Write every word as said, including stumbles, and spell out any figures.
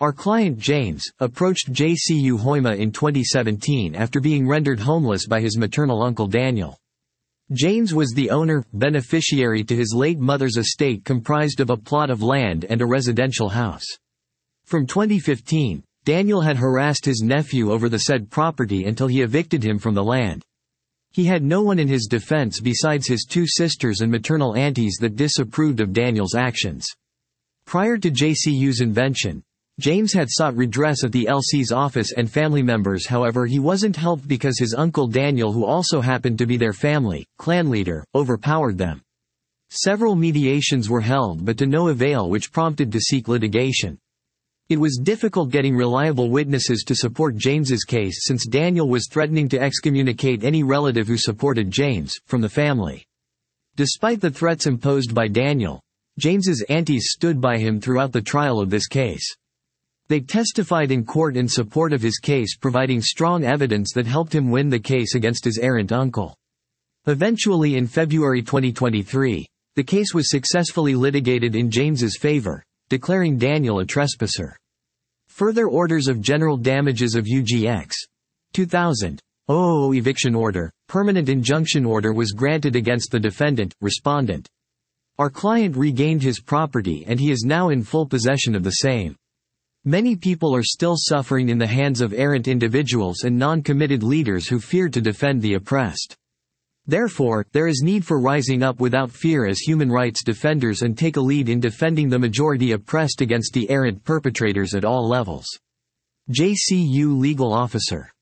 Our client James approached J C U Hoima in twenty seventeen after being rendered homeless by his maternal uncle Daniel. James was the owner, beneficiary to his late mother's estate comprised of a plot of land and a residential house. From twenty fifteen, Daniel had harassed his nephew over the said property until he evicted him from the land. He had no one in his defense besides his two sisters and maternal aunties that disapproved of Daniel's actions. Prior to J C U's invention, James had sought redress at the L C's office and family members, however he wasn't helped because his uncle Daniel, who also happened to be their family clan leader, overpowered them. Several mediations were held but to no avail, which prompted to seek litigation. It was difficult getting reliable witnesses to support James's case since Daniel was threatening to excommunicate any relative who supported James from the family. Despite the threats imposed by Daniel, James's aunties stood by him throughout the trial of this case. They testified in court in support of his case, providing strong evidence that helped him win the case against his errant uncle. Eventually, in February twenty twenty-three, the case was successfully litigated in James's favor, declaring Daniel a trespasser. Further orders of general damages of U G X two thousand eviction order, permanent injunction order was granted against the defendant, respondent. Our client regained his property and he is now in full possession of the same. Many people are still suffering in the hands of errant individuals and non-committed leaders who fear to defend the oppressed. Therefore, there is need for rising up without fear as human rights defenders and take a lead in defending the majority oppressed against the errant perpetrators at all levels. J C U Legal Officer.